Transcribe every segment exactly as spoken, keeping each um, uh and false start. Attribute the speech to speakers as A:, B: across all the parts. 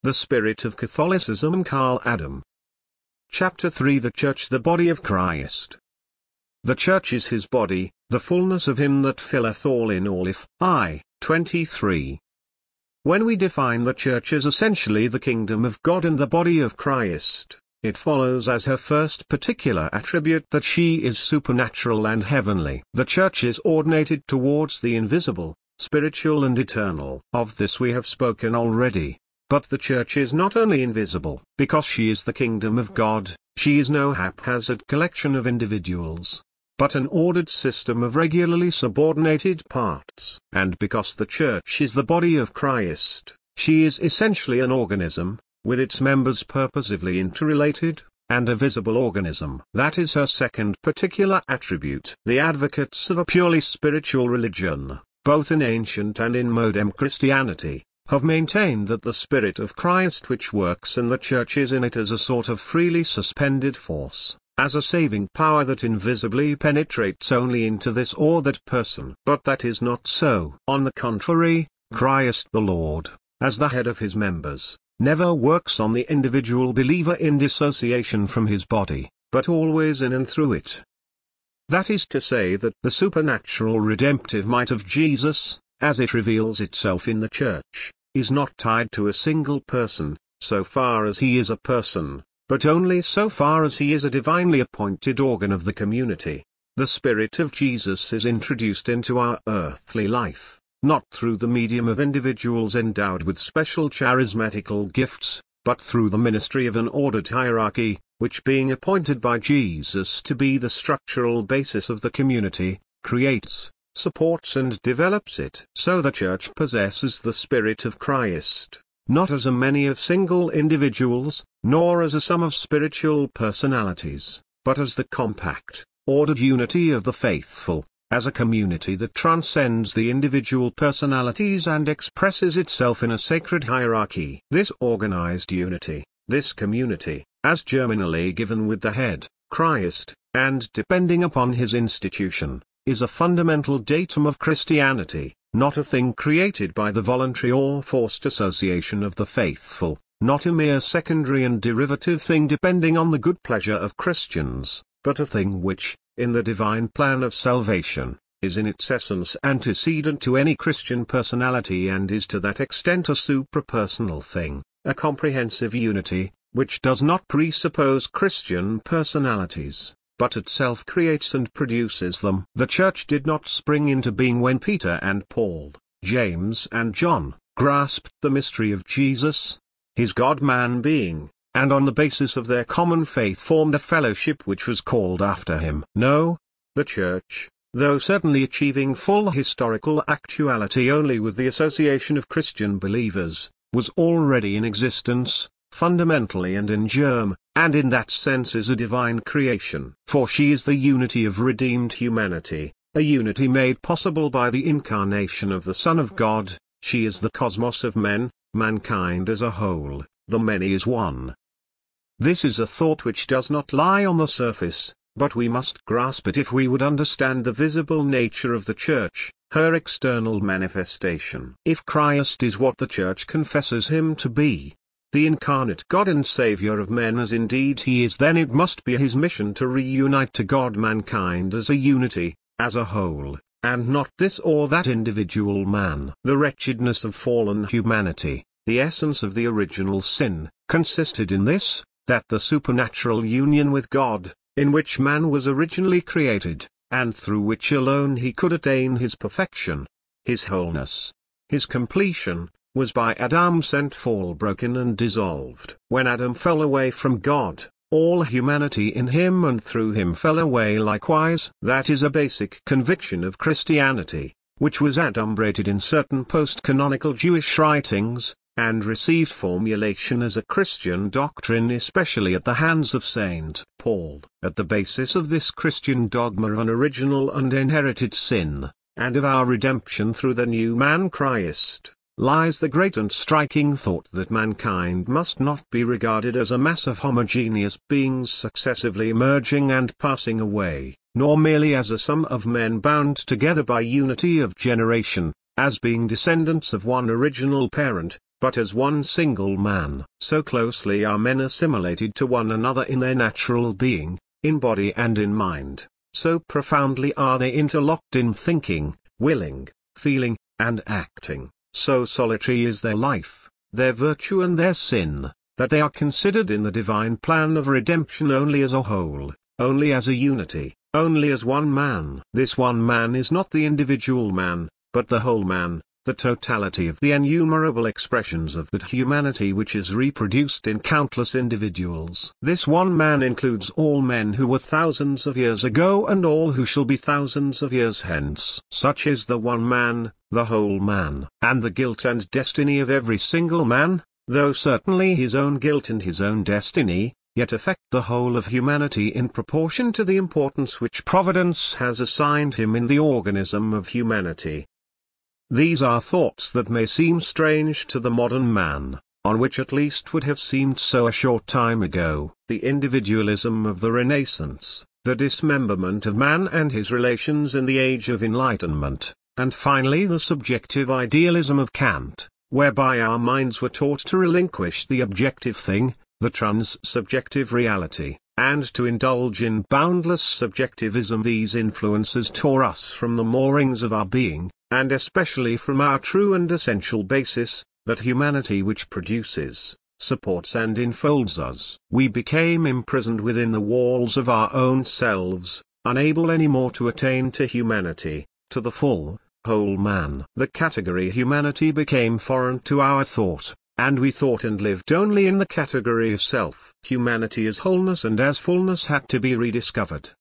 A: The Spirit of Catholicism. Karl Adam. Chapter three. The Church, the Body of Christ. The Church is his body, the fullness of him that filleth all in all. If I, twenty-three. When we define the Church as essentially the kingdom of God and the body of Christ, it follows as her first particular attribute that she is supernatural and heavenly. The Church is ordinated towards the invisible, spiritual and eternal. Of this we have spoken already. But the Church is not only invisible. Because she is the kingdom of God, she is no haphazard collection of individuals, but an ordered system of regularly subordinated parts. And because the Church is the body of Christ, she is essentially an organism, with its members purposively interrelated, and a visible organism. That is her second particular attribute. The advocates of a purely spiritual religion, both in ancient and in modern Christianity, have maintained that the Spirit of Christ which works in the Church is in it as a sort of freely suspended force, as a saving power that invisibly penetrates only into this or that person. But that is not so. On the contrary, Christ the Lord, as the head of his members, never works on the individual believer in dissociation from his body, but always in and through it. That is to say that the supernatural redemptive might of Jesus, as it reveals itself in the Church, is not tied to a single person, so far as he is a person, but only so far as he is a divinely appointed organ of the community. The Spirit of Jesus is introduced into our earthly life, not through the medium of individuals endowed with special charismatical gifts, but through the ministry of an ordered hierarchy, which being appointed by Jesus to be the structural basis of the community, creates, supports and develops it. So the Church possesses the Spirit of Christ, not as a many of single individuals, nor as a sum of spiritual personalities, but as the compact, ordered unity of the faithful, as a community that transcends the individual personalities and expresses itself in a sacred hierarchy. This organized unity, this community, as germinally given with the head, Christ, and depending upon his institution, is a fundamental datum of Christianity, not a thing created by the voluntary or forced association of the faithful, not a mere secondary and derivative thing depending on the good pleasure of Christians, but a thing which, in the divine plan of salvation, is in its essence antecedent to any Christian personality and is to that extent a suprapersonal thing, a comprehensive unity, which does not presuppose Christian personalities, but itself creates and produces them. The Church did not spring into being when Peter and Paul, James and John, grasped the mystery of Jesus, his God-man being, and on the basis of their common faith formed a fellowship which was called after him. No, the Church, though certainly achieving full historical actuality only with the association of Christian believers, was already in existence, fundamentally and in germ, and in that sense is a divine creation. For she is the unity of redeemed humanity, a unity made possible by the incarnation of the Son of God. She is the cosmos of men, mankind as a whole, the many is one. This is a thought which does not lie on the surface, but we must grasp it if we would understand the visible nature of the Church, her external manifestation. If Christ is what the Church confesses him to be, the incarnate God and Saviour of men as indeed he is, then it must be his mission to reunite to God mankind as a unity, as a whole, and not this or that individual man. The wretchedness of fallen humanity, the essence of the original sin, consisted in this, that the supernatural union with God, in which man was originally created, and through which alone he could attain his perfection, his wholeness, his completion, was by Adam's sent fall broken and dissolved. When Adam fell away from God, all humanity in him and through him fell away likewise. That is a basic conviction of Christianity, which was adumbrated in certain post-canonical Jewish writings, and received formulation as a Christian doctrine especially at the hands of Saint Paul. At the basis of this Christian dogma of an original and inherited sin, and of our redemption through the new man Christ, lies the great and striking thought that mankind must not be regarded as a mass of homogeneous beings successively emerging and passing away, nor merely as a sum of men bound together by unity of generation, as being descendants of one original parent, but as one single man. So closely are men assimilated to one another in their natural being, in body and in mind, so profoundly are they interlocked in thinking, willing, feeling, and acting, so solitary is their life, their virtue and their sin, that they are considered in the divine plan of redemption only as a whole, only as a unity, only as one man. This one man is not the individual man, but the whole man, the totality of the innumerable expressions of that humanity which is reproduced in countless individuals. This one man includes all men who were thousands of years ago and all who shall be thousands of years hence. Such is the one man, the whole man. And the guilt and destiny of every single man, though certainly his own guilt and his own destiny, yet affect the whole of humanity in proportion to the importance which Providence has assigned him in the organism of humanity. These are thoughts that may seem strange to the modern man, on which at least would have seemed so a short time ago. The individualism of the Renaissance, the dismemberment of man and his relations in the Age of Enlightenment, and finally the subjective idealism of Kant, whereby our minds were taught to relinquish the objective thing, the trans-subjective reality, and to indulge in boundless subjectivism. These influences tore us from the moorings of our being, and especially from our true and essential basis, that humanity which produces, supports and enfolds us. We became imprisoned within the walls of our own selves, unable any more to attain to humanity, to the full, whole man. The category humanity became foreign to our thought, and we thought and lived only in the category of self. Humanity as wholeness and as fullness had to be rediscovered.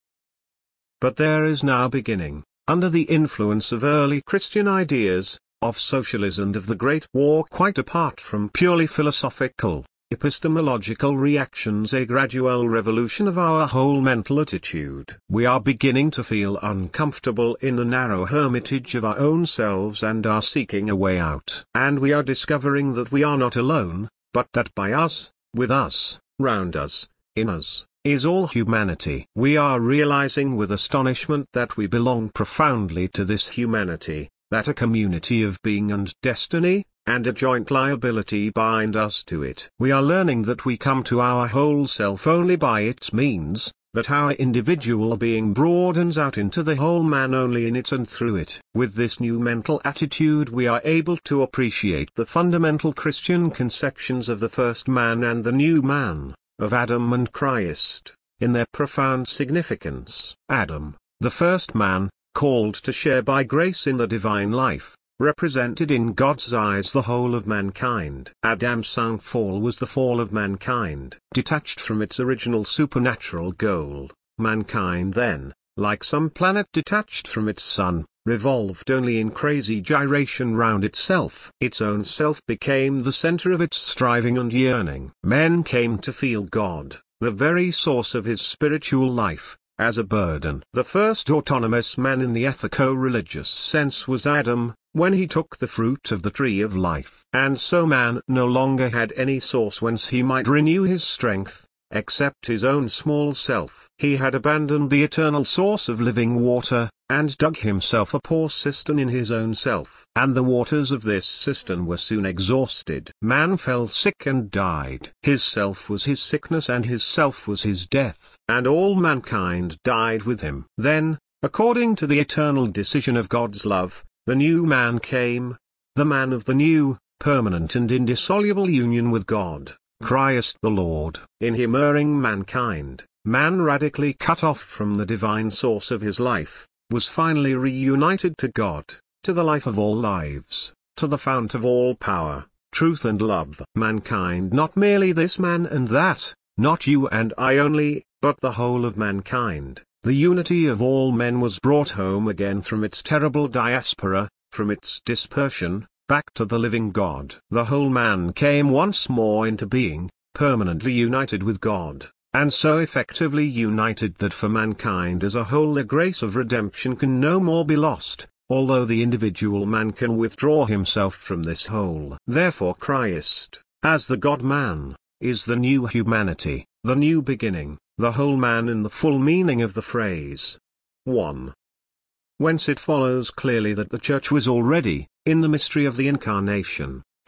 A: But there is now beginning, under the influence of early Christian ideas, of socialism and of the Great War, quite apart from purely philosophical, epistemological reactions, a gradual revolution of our whole mental attitude. We are beginning to feel uncomfortable in the narrow hermitage of our own selves and are seeking a way out. And we are discovering that we are not alone, but that by us, with us, round us, in us, is all humanity. We are realizing with astonishment that we belong profoundly to this humanity, that a community of being and destiny, and a joint liability bind us to it. We are learning that we come to our whole self only by its means, that our individual being broadens out into the whole man only in it and through it. With this new mental attitude we are able to appreciate the fundamental Christian conceptions of the first man and the new man, of Adam and Christ, in their profound significance. Adam, the first man, called to share by grace in the divine life, represented in God's eyes the whole of mankind. Adam's fall was the fall of mankind. Detached from its original supernatural goal, mankind then, like some planet detached from its sun, revolved only in crazy gyration round itself. Its own self became the center of its striving and yearning. Men came to feel God, the very source of his spiritual life, as a burden. The first autonomous man in the ethico-religious sense was Adam, when he took the fruit of the tree of life. And so man no longer had any source whence he might renew his strength, except his own small self. He had abandoned the eternal source of living water, and dug himself a poor cistern in his own self. And the waters of this cistern were soon exhausted. Man fell sick and died. His self was his sickness and his self was his death. And all mankind died with him. Then, according to the eternal decision of God's love, the new man came, the man of the new, permanent and indissoluble union with God, Christ the Lord. In him erring mankind, man radically cut off from the divine source of his life, was finally reunited to God, to the life of all lives, to the fount of all power, truth and love. Mankind, not merely this man and that, not you and I only, but the whole of mankind, the unity of all men, was brought home again from its terrible diaspora, from its dispersion, back to the living God. The whole man came once more into being, permanently united with God, and so effectively united that for mankind as a whole the grace of redemption can no more be lost, although the individual man can withdraw himself from this whole. Therefore Christ, as the God-man, is the new humanity, the new beginning, the whole man in the full meaning of the phrase. one. Whence it follows clearly that the Church was already, in the mystery of the Incarnation,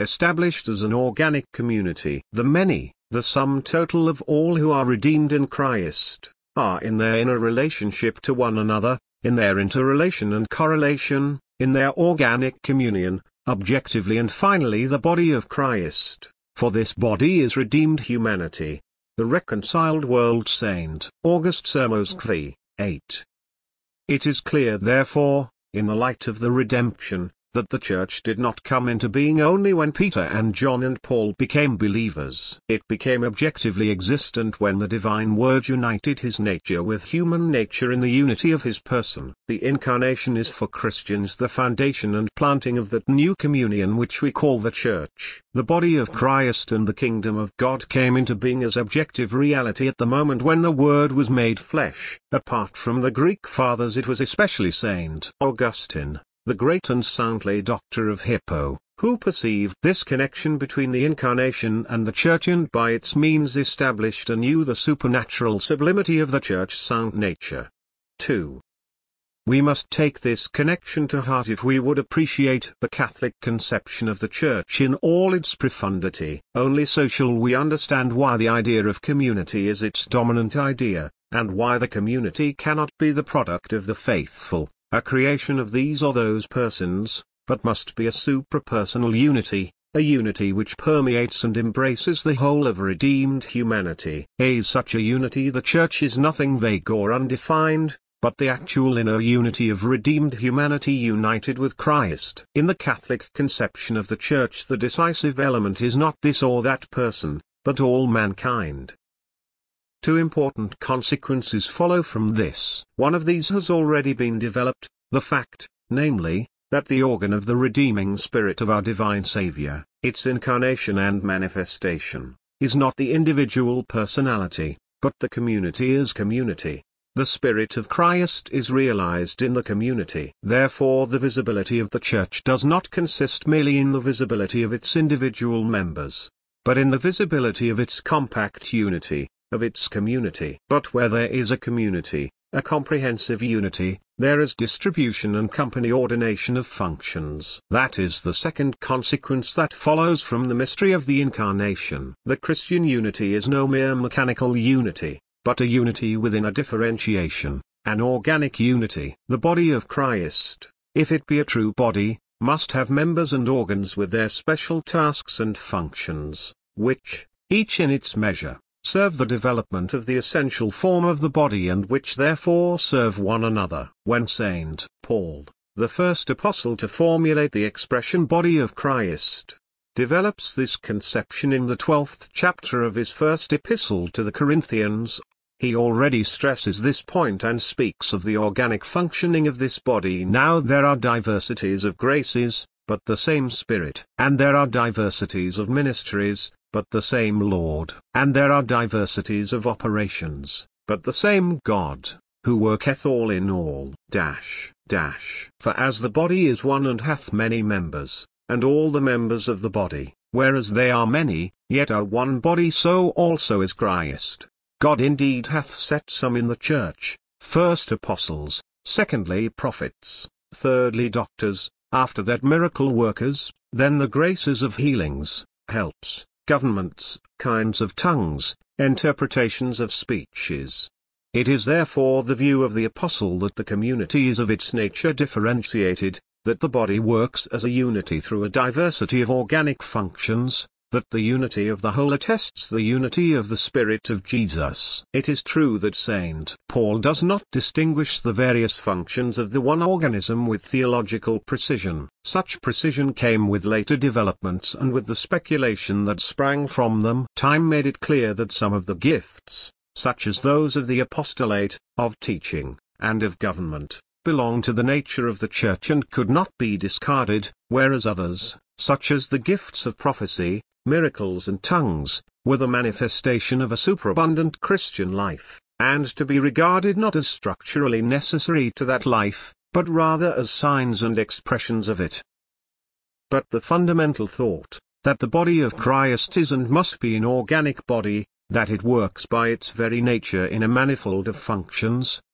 A: established as an organic community. The many, the sum total of all who are redeemed in Christ, are in their inner relationship to one another, in their interrelation and correlation, in their organic communion, objectively and finally the body of Christ, for this body is redeemed humanity. The Reconciled World Saint August Sermosqvi, eight. It is clear therefore, in the light of the redemption, that the Church did not come into being only when Peter and John and Paul became believers. It became objectively existent when the Divine Word united his nature with human nature in the unity of his person. The Incarnation is for Christians the foundation and planting of that new communion which we call the Church. The body of Christ and the kingdom of God came into being as objective reality at the moment when the Word was made flesh. Apart from the Greek fathers, it was especially Saint Augustine, the great and saintly doctor of Hippo, who perceived this connection between the Incarnation and the Church and by its means established anew the supernatural sublimity of the Church's sound nature. two. We must take this connection to heart if we would appreciate the Catholic conception of the Church in all its profundity. Only so shall we understand why the idea of community is its dominant idea, and why the community cannot be the product of the faithful, a creation of these or those persons, but must be a suprapersonal unity, a unity which permeates and embraces the whole of redeemed humanity. As such a unity the Church is nothing vague or undefined, but the actual inner unity of redeemed humanity united with Christ. In the Catholic conception of the Church the decisive element is not this or that person, but all mankind. Two important consequences follow from this. One of these has already been developed, the fact, namely, that the organ of the redeeming spirit of our divine Saviour, its incarnation and manifestation, is not the individual personality, but the community as community. The Spirit of Christ is realized in the community. Therefore the visibility of the Church does not consist merely in the visibility of its individual members, but in the visibility of its compact unity, of its community. But where there is a community, a comprehensive unity, there is distribution and company ordination of functions. That is the second consequence that follows from the mystery of the Incarnation. The Christian unity is no mere mechanical unity, but a unity within a differentiation, an organic unity. The body of Christ, if it be a true body, must have members and organs with their special tasks and functions, which, each in its measure, serve the development of the essential form of the body and which therefore serve one another. When Saint Paul, the first apostle to formulate the expression body of Christ, develops this conception in the twelfth chapter of his first epistle to the Corinthians, he already stresses this point and speaks of the organic functioning of this body. Now there are diversities of graces, but the same Spirit. And there are diversities of ministries, but the same Lord. And there are diversities of operations, but the same God, who worketh all in all. Dash, dash. For as the body is one and hath many members, and all the members of the body, whereas they are many, yet are one body, so also is Christ. God indeed hath set some in the Church, first apostles, secondly prophets, thirdly doctors, after that miracle workers, then the graces of healings, helps, governments, kinds of tongues, interpretations of speeches. It is therefore the view of the apostle that the community is of its nature differentiated, that the body works as a unity through a diversity of organic functions, that the unity of the whole attests the unity of the Spirit of Jesus. It is true that Saint Paul does not distinguish the various functions of the one organism with theological precision. Such precision came with later developments and with the speculation that sprang from them. Time made it clear that some of the gifts, such as those of the apostolate, of teaching, and of government, belong to the nature of the Church and could not be discarded, whereas others, such as the gifts of prophecy, miracles and tongues, were the manifestation of a superabundant Christian life, and to be regarded not as structurally necessary to that life, but rather as signs and expressions of it. But the fundamental thought, that the body of Christ is and must be an organic body, that it works by its very nature in a manifold of functions,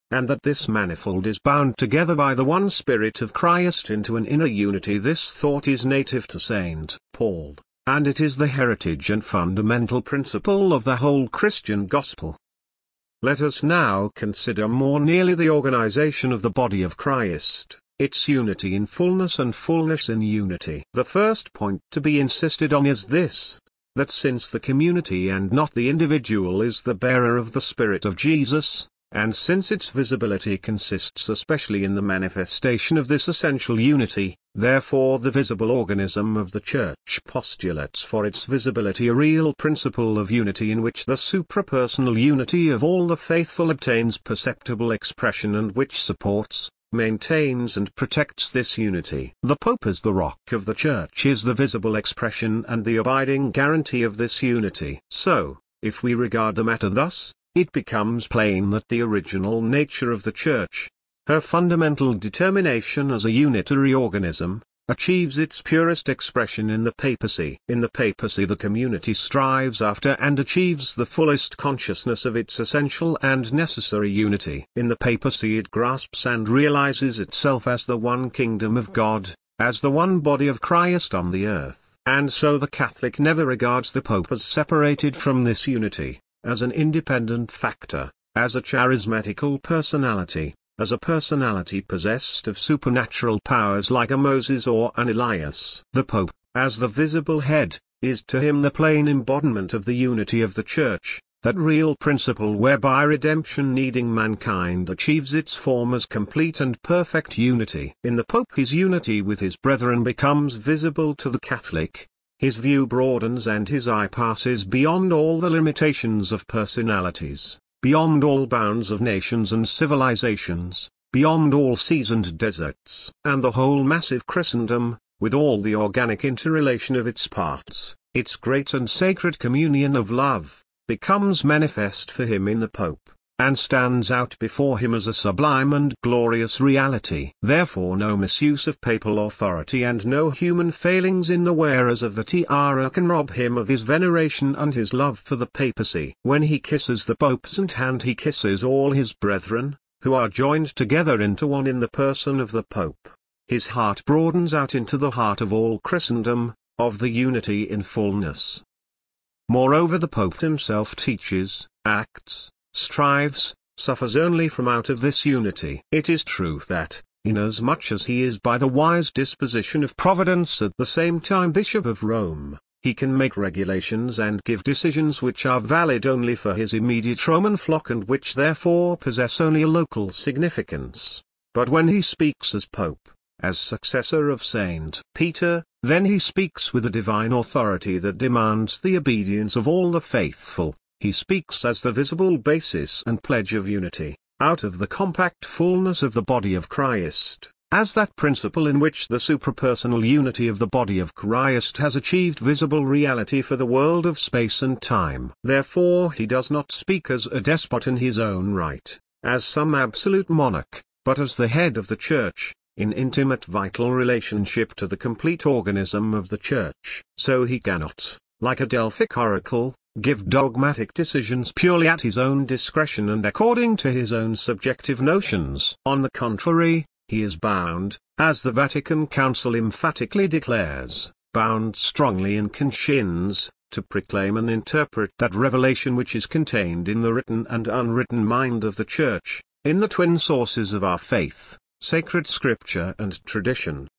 A: and that this manifold is bound together by the one Spirit of Christ into an inner unity. This thought is native to Saint Paul, and it is the heritage and fundamental principle of the whole Christian gospel. Let us now consider more nearly the organization of the body of Christ, its unity in fullness and fullness in unity. The first point to be insisted on is this: that since the community and not the individual is the bearer of the Spirit of Jesus, and since its visibility consists especially in the manifestation of this essential unity, therefore the visible organism of the Church postulates for its visibility a real principle of unity in which the suprapersonal unity of all the faithful obtains perceptible expression and which supports, maintains and protects this unity. The Pope as the rock of the Church is the visible expression and the abiding guarantee of this unity. So, if we regard the matter thus, it becomes plain that the original nature of the Church, her fundamental determination as a unitary organism, achieves its purest expression in the papacy. In the papacy the community strives after and achieves the fullest consciousness of its essential and necessary unity. In the papacy it grasps and realizes itself as the one kingdom of God, as the one body of Christ on the earth. And so the Catholic never regards the Pope as separated from this unity, as an independent factor, as a charismatical personality, as a personality possessed of supernatural powers like a Moses or an Elias. The Pope, as the visible head, is to him the plain embodiment of the unity of the Church, that real principle whereby redemption needing mankind achieves its form as complete and perfect unity. In the Pope his unity with his brethren becomes visible to the Catholic. His view broadens and his eye passes beyond all the limitations of personalities, beyond all bounds of nations and civilizations, beyond all seas and deserts. And the whole massive Christendom, with all the organic interrelation of its parts, its great and sacred communion of love, becomes manifest for him in the Pope, and stands out before him as a sublime and glorious reality. Therefore no misuse of papal authority and no human failings in the wearers of the tiara can rob him of his veneration and his love for the papacy. When he kisses the Pope's hand he kisses all his brethren, who are joined together into one in the person of the Pope. His heart broadens out into the heart of all Christendom, of the unity in fullness. Moreover the Pope himself teaches, acts, strives, suffers only from out of this unity. It is true that, inasmuch as he is by the wise disposition of Providence at the same time Bishop of Rome, he can make regulations and give decisions which are valid only for his immediate Roman flock and which therefore possess only a local significance. But when he speaks as Pope, as successor of Saint Peter, then he speaks with a divine authority that demands the obedience of all the faithful. He speaks as the visible basis and pledge of unity, out of the compact fullness of the body of Christ, as that principle in which the suprapersonal unity of the body of Christ has achieved visible reality for the world of space and time. Therefore he does not speak as a despot in his own right, as some absolute monarch, but as the head of the Church, in intimate vital relationship to the complete organism of the Church. So he cannot, like a Delphic oracle, give dogmatic decisions purely at his own discretion and according to his own subjective notions. On the contrary, he is bound, as the Vatican Council emphatically declares, bound strongly in conscience, to proclaim and interpret that revelation which is contained in the written and unwritten mind of the Church, in the twin sources of our faith, sacred Scripture and tradition.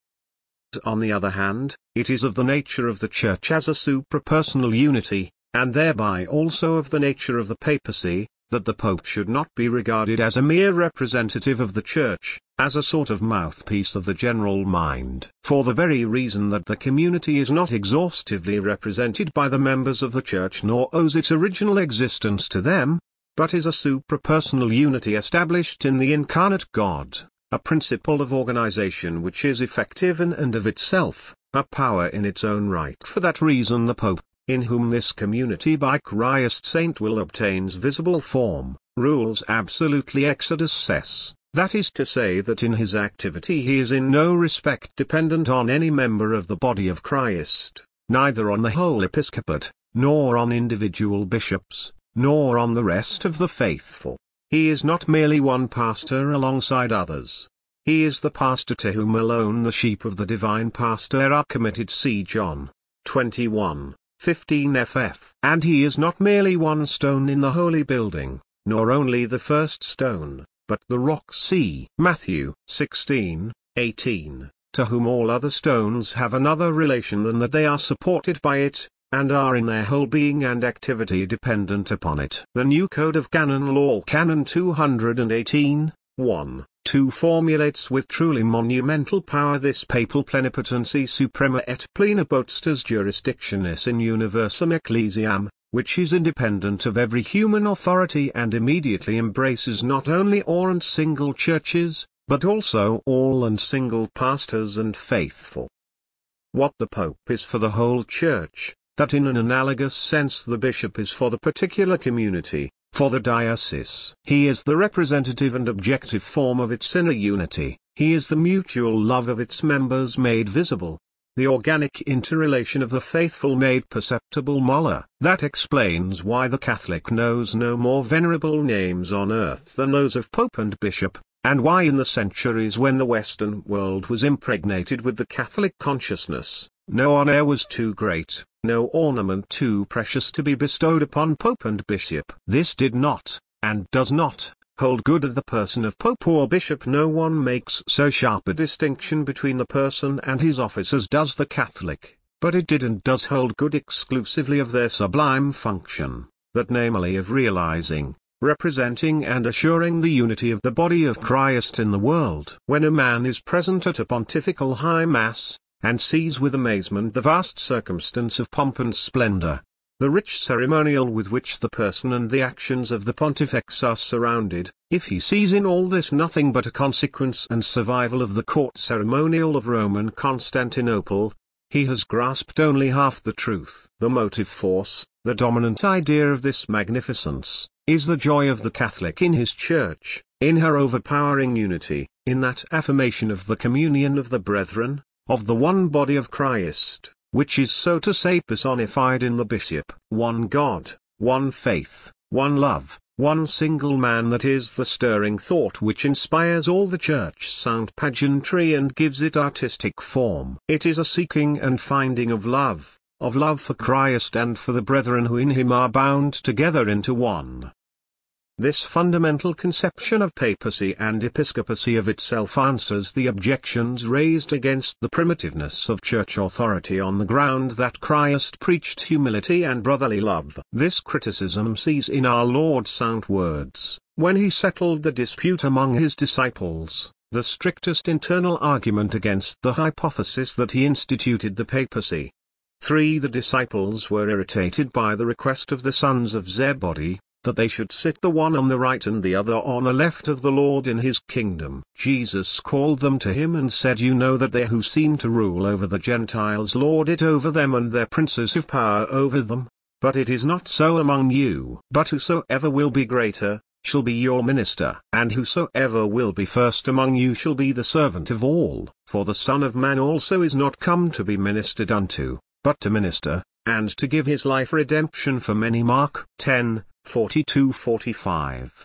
A: On the other hand, it is of the nature of the Church as a suprapersonal unity, and thereby also of the nature of the papacy, that the Pope should not be regarded as a mere representative of the Church, as a sort of mouthpiece of the general mind. For the very reason that the community is not exhaustively represented by the members of the Church nor owes its original existence to them, but is a suprapersonal unity established in the incarnate God, a principle of organization which is effective in and of itself, a power in its own right. For that reason the Pope, in whom this community by Christ Saint will obtains visible form, rules absolutely exodus ses, that is to say that in his activity he is in no respect dependent on any member of the body of Christ, neither on the whole episcopate, nor on individual bishops, nor on the rest of the faithful. He is not merely one pastor alongside others. He is the pastor to whom alone the sheep of the divine pastor are committed. See John twenty-one, fifteen F F. And he is not merely one stone in the holy building, nor only the first stone, but the rock. See Matthew sixteen, eighteen, to whom all other stones have another relation than that they are supported by it, and are in their whole being and activity dependent upon it. The New Code of Canon Law Canon two hundred eighteen, one, two formulates with truly monumental power this papal plenipotency suprema et plena potestas jurisdictionis in universum ecclesiam, which is independent of every human authority and immediately embraces not only all and single churches, but also all and single pastors and faithful. What the Pope is for the whole Church, that in an analogous sense the bishop is for the particular community, for the diocese. He is the representative and objective form of its inner unity, he is the mutual love of its members made visible, the organic interrelation of the faithful made perceptible. Moller. That explains why the Catholic knows no more venerable names on earth than those of Pope and Bishop, and why in the centuries when the Western world was impregnated with the Catholic consciousness, no honour was too great, no ornament too precious to be bestowed upon Pope and Bishop. This did not, and does not, hold good of the person of Pope or Bishop. No one makes so sharp a distinction between the person and his office as does the Catholic, but it did and does hold good exclusively of their sublime function, that namely of realizing, representing and assuring the unity of the body of Christ in the world. When a man is present at a pontifical high mass, and sees with amazement the vast circumstance of pomp and splendor, the rich ceremonial with which the person and the actions of the pontifex are surrounded, if he sees in all this nothing but a consequence and survival of the court ceremonial of Rome and Constantinople, he has grasped only half the truth. The motive force, the dominant idea of this magnificence, is the joy of the Catholic in his Church, in her overpowering unity, in that affirmation of the communion of the brethren, of the one body of Christ, which is so to say personified in the bishop. One God, one faith, one love, one single man, that is the stirring thought which inspires all the Church sound pageantry and gives it artistic form. It is a seeking and finding of love, of love for Christ and for the brethren who in him are bound together into one. This fundamental conception of papacy and episcopacy of itself answers the objections raised against the primitiveness of church authority on the ground that Christ preached humility and brotherly love. This criticism sees in our Lord's sound words, when he settled the dispute among his disciples, the strictest internal argument against the hypothesis that he instituted the papacy. three The disciples were irritated by the request of the sons of Zebedee, that they should sit the one on the right and the other on the left of the Lord in his kingdom. Jesus called them to him and said, You know that they who seem to rule over the Gentiles lord it over them, and their princes have power over them. But it is not so among you. But whosoever will be greater, shall be your minister. And whosoever will be first among you shall be the servant of all. For the Son of Man also is not come to be ministered unto, but to minister, and to give his life redemption for many. Mark ten, forty-two to forty-five.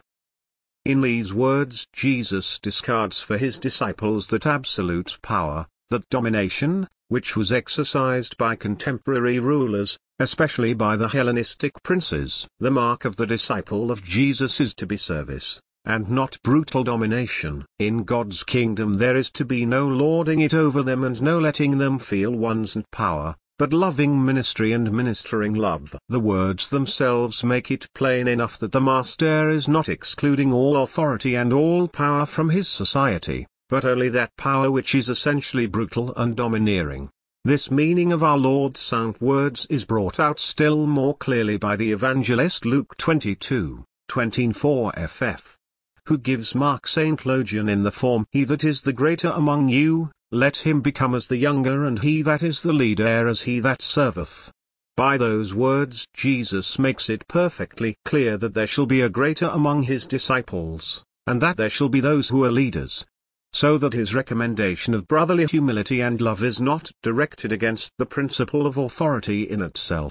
A: In these words Jesus discards for his disciples that absolute power, that domination, which was exercised by contemporary rulers, especially by the Hellenistic princes. The mark of the disciple of Jesus is to be service, and not brutal domination. In God's kingdom there is to be no lording it over them and no letting them feel one's power, but loving ministry and ministering love. The words themselves make it plain enough that the Master is not excluding all authority and all power from his society, but only that power which is essentially brutal and domineering. This meaning of our Lord's sound words is brought out still more clearly by the evangelist Luke twenty-two, twenty-four F F, who gives Mark Saint Logian in the form, He that is the greater among you, let him become as the younger, and he that is the leader as he that serveth. By those words Jesus makes it perfectly clear that there shall be a greater among his disciples, and that there shall be those who are leaders. So that his recommendation of brotherly humility and love is not directed against the principle of authority in itself,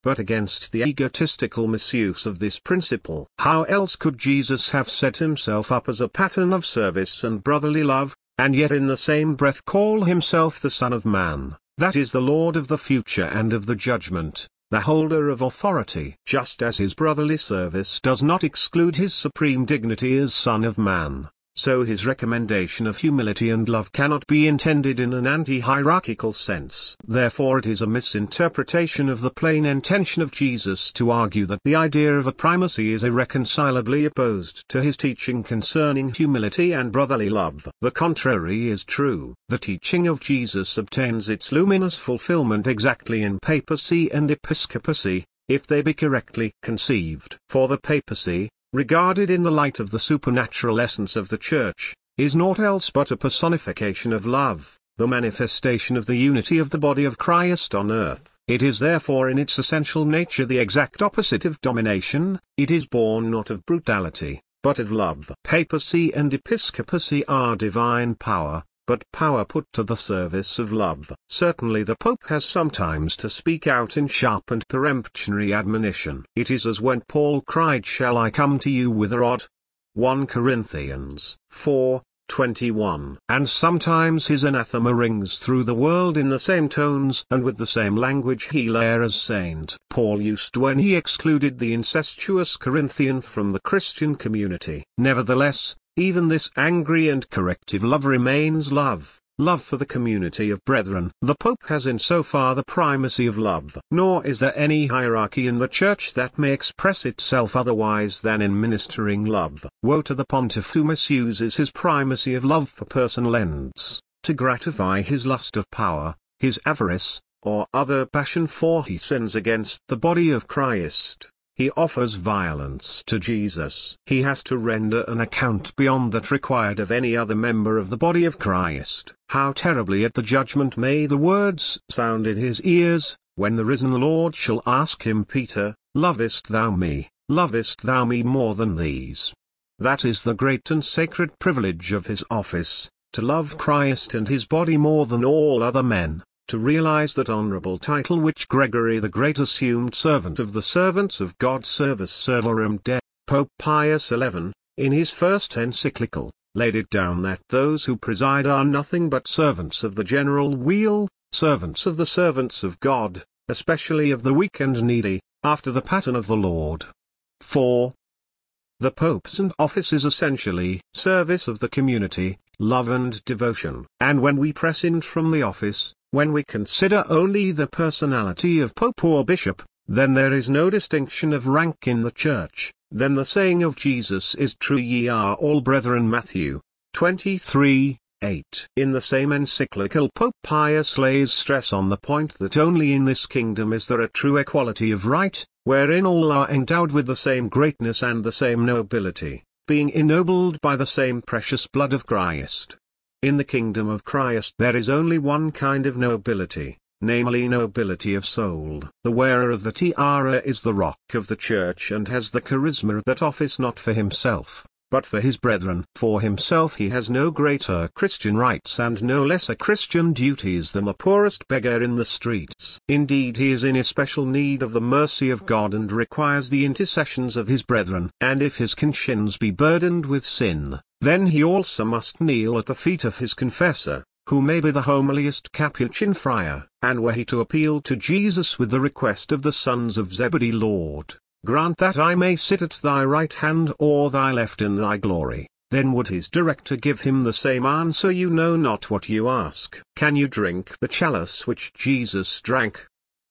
A: but against the egotistical misuse of this principle. How else could Jesus have set himself up as a pattern of service and brotherly love, and yet in the same breath call himself the Son of Man, that is the Lord of the future and of the judgment, the holder of authority? Just as his brotherly service does not exclude his supreme dignity as Son of Man, so his recommendation of humility and love cannot be intended in an anti-hierarchical sense. Therefore it is a misinterpretation of the plain intention of Jesus to argue that the idea of a primacy is irreconcilably opposed to his teaching concerning humility and brotherly love. The contrary is true. The teaching of Jesus obtains its luminous fulfillment exactly in papacy and episcopacy, if they be correctly conceived. For the papacy, regarded in the light of the supernatural essence of the Church, is naught else but a personification of love, the manifestation of the unity of the body of Christ on earth. It is therefore in its essential nature the exact opposite of domination. It is born not of brutality, but of love. Papacy and episcopacy are divine power, but power put to the service of love. Certainly the Pope has sometimes to speak out in sharp and peremptory admonition. It is as when Paul cried, "Shall I come to you with a rod?" First Corinthians four twenty-one. And sometimes his anathema rings through the world in the same tones and with the same language he lair as Saint Paul used when he excluded the incestuous Corinthian from the Christian community. Nevertheless, even this angry and corrective love remains love, love for the community of brethren. The Pope has in so far the primacy of love. Nor is there any hierarchy in the Church that may express itself otherwise than in ministering love. Woe to the pontiff who misuses his primacy of love for personal ends, to gratify his lust of power, his avarice, or other passion, for he sins against the body of Christ. He offers violence to Jesus. He has to render an account beyond that required of any other member of the body of Christ. How terribly at the judgment may the words sound in his ears, when the risen Lord shall ask him, "Peter, lovest thou me, lovest thou me more than these?" That is the great and sacred privilege of his office, to love Christ and his body more than all other men. To realize that honorable title which Gregory the Great assumed, servant of the servants of God, Servus Servorum Dei. Pope Pius the eleventh, in his first encyclical, laid it down that those who preside are nothing but servants of the general weal, servants of the servants of God, especially of the weak and needy, after the pattern of the Lord. four. The Pope's office is essentially service of the community, love and devotion. And when we press in from the office, when we consider only the personality of Pope or Bishop, then there is no distinction of rank in the Church. Then the saying of Jesus is true, "Ye are all brethren." Matthew twenty-three eight. In the same encyclical Pope Pius lays stress on the point that only in this kingdom is there a true equality of right, wherein all are endowed with the same greatness and the same nobility, being ennobled by the same precious blood of Christ. In the kingdom of Christ there is only one kind of nobility, namely nobility of soul. The wearer of the tiara is the rock of the Church and has the charisma of that office not for himself, but for his brethren. For himself he has no greater Christian rights and no lesser Christian duties than the poorest beggar in the streets. Indeed, he is in especial need of the mercy of God and requires the intercessions of his brethren. And if his conscience be burdened with sin, then he also must kneel at the feet of his confessor, who may be the homeliest Capuchin friar. And were he to appeal to Jesus with the request of the sons of Zebedee, "Lord, grant that I may sit at thy right hand or thy left in thy glory," then would his director give him the same answer, "You know not what you ask." Can you drink the chalice which Jesus drank?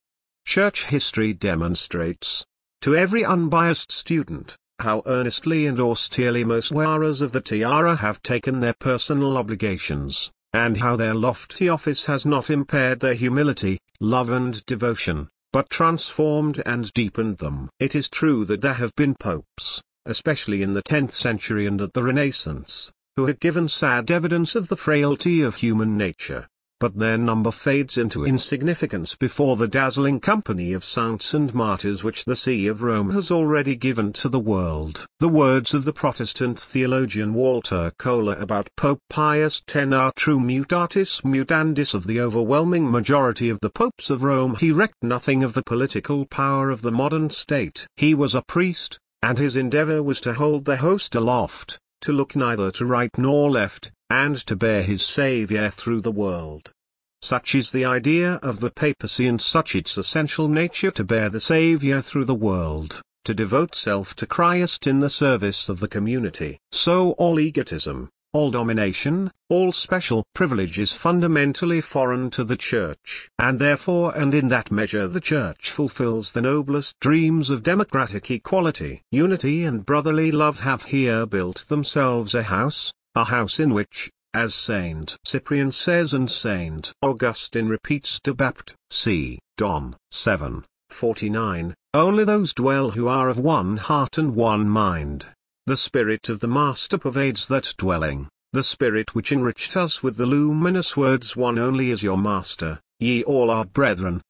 A: Church history demonstrates, to every unbiased student, how earnestly and austerely most wearers of the tiara have taken their personal obligations, and how their lofty office has not impaired their humility, love and devotion, but transformed and deepened them. It is true that there have been popes, especially in the tenth century and at the Renaissance, who had given sad evidence of the frailty of human nature. but their number fades into insignificance before the dazzling company of saints and martyrs which the See of Rome has already given to the world. The words of the Protestant theologian Walter Kohler about Pope Pius X are true mutatis mutandis of the overwhelming majority of the popes of Rome. He recked nothing of the political power of the modern state. He was a priest, and his endeavor was to hold the host aloft, to look neither to right nor left, and to bear his Saviour through the world. Such is the idea of the papacy, and such its essential nature, to bear the Saviour through the world, to devote self to Christ in the service of the community. So all egotism, all domination, all special privilege is fundamentally foreign to the Church. And therefore and in that measure the Church fulfills the noblest dreams of democratic equality. Unity and brotherly love have here built themselves a house, a house in which, as Saint Cyprian says and Saint Augustine repeats de Bapt, c. Dom. seven, forty-nine, only those dwell who are of one heart and one mind. The Spirit of the Master pervades that dwelling, the Spirit which enriched us with the luminous words, one only is your Master, ye all are brethren,